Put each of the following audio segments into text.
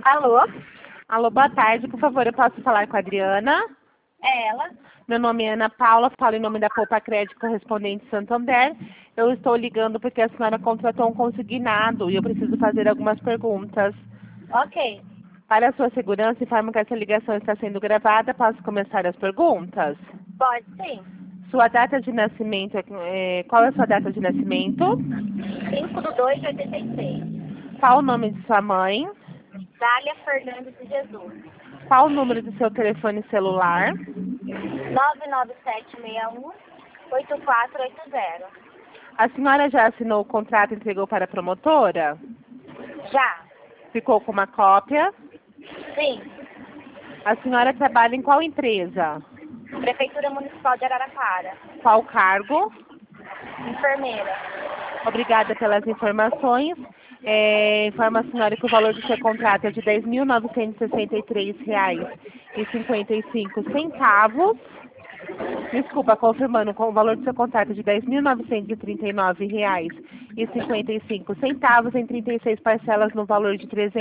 Alô? Alô, boa tarde. Por favor, eu posso falar com a Adriana? É ela? Meu nome é Ana Paula, falo em nome da Poupa Crédito Correspondente Santander. Eu estou ligando porque a senhora contratou um consignado e eu preciso fazer algumas perguntas. Ok. Para a sua segurança, informo que essa ligação está sendo gravada. Posso começar as perguntas? Pode sim. Sua data de nascimento qual é a sua data de nascimento? 5/2/86. Qual o nome de sua mãe? Dália Fernandes de Jesus. Qual o número do seu telefone celular? 99761-8480. A senhora já assinou o contrato e entregou para a promotora? Já. Ficou com uma cópia? Sim. A senhora trabalha em qual empresa? Prefeitura Municipal de Araraquara. Qual cargo? Enfermeira. Obrigada pelas informações. Informa a senhora que o valor do seu contrato é de R$ 10.963,55. Desculpa, confirmando, com o valor do seu contrato de R$ 10.939,55 em 36 parcelas no valor de R$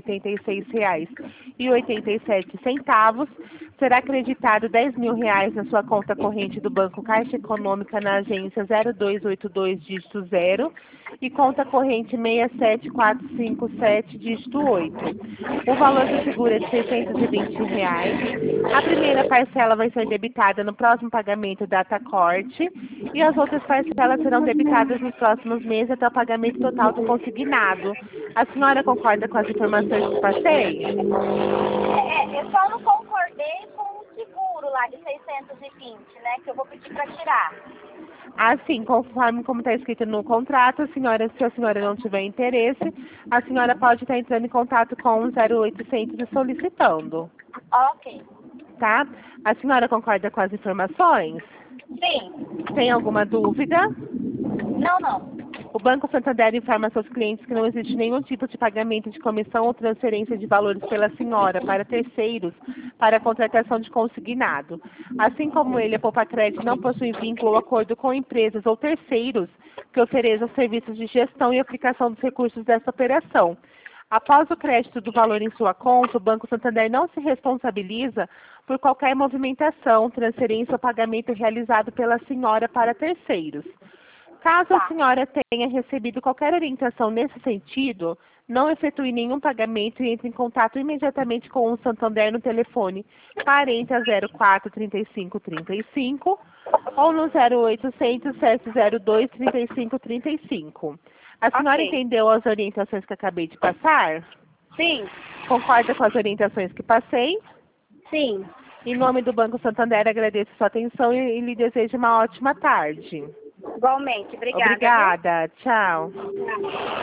386,87. Será acreditado R$ 10.000 na sua conta corrente do Banco Caixa Econômica na agência 0282, dígito 0 e conta corrente 67457, dígito 8. O valor do seguro é de R$ 620. A primeira parcela vai ser debitada no próximo pagamento data corte e as outras parcelas serão debitadas nos próximos meses até o pagamento total do consignado. A senhora concorda com as informações que passei? Eu só não concordei com o seguro lá de 620, né? Que eu vou pedir para tirar. Assim, conforme como está escrito no contrato, se a senhora não tiver interesse, a senhora pode estar entrando em contato com o 0800 e solicitando, Ok. tá? A senhora concorda com as informações? Sim. Tem alguma dúvida? Não. O Banco Santander informa a seus clientes que não existe nenhum tipo de pagamento de comissão ou transferência de valores pela senhora para terceiros para a contratação de consignado. Assim como ele, a Poupa Crédito não possui vínculo ou acordo com empresas ou terceiros que ofereçam serviços de gestão e aplicação dos recursos dessa operação. Após o crédito do valor em sua conta, o Banco Santander não se responsabiliza por qualquer movimentação, transferência ou pagamento realizado pela senhora para terceiros. Caso a senhora tenha recebido qualquer orientação nesse sentido, não efetue nenhum pagamento e entre em contato imediatamente com o Santander no telefone 40 04 35 35 ou no 0800 702 35 35. A senhora Ok. entendeu as orientações que acabei de passar? Sim. Concorda com as orientações que passei? Sim. Em nome do Banco Santander, agradeço sua atenção e lhe desejo uma ótima tarde. Igualmente. Obrigada. Obrigada. Tchau. Viu?